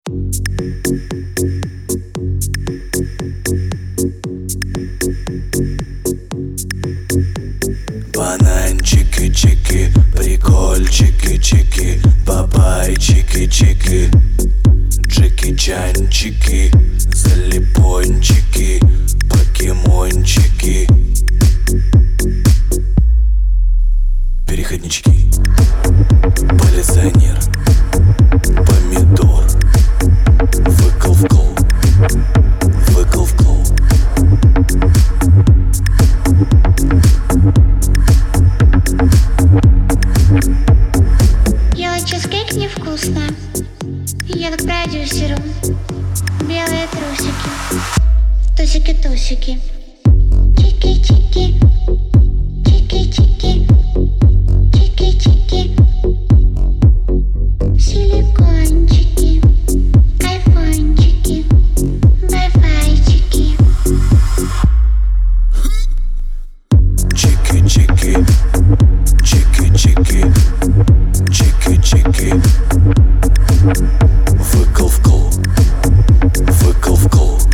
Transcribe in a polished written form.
Бананчики-чики, прикольчики-чики, бабайчики-чики, джеки-чанчики, залипончики, покемончики, переходнички, полиционер, помидор, выкл-вкл, выкл-вкл. Ела чизкейк невкусно. Еду к продюсеру. Белые трусики, тусики-тусики. Чики-чики, чики-чики, чики-чики. Силикончики, айфончики, вай-файчики. Чики-чики, чики-чики, чики-чики, выкл-вкл, выкл-вкл.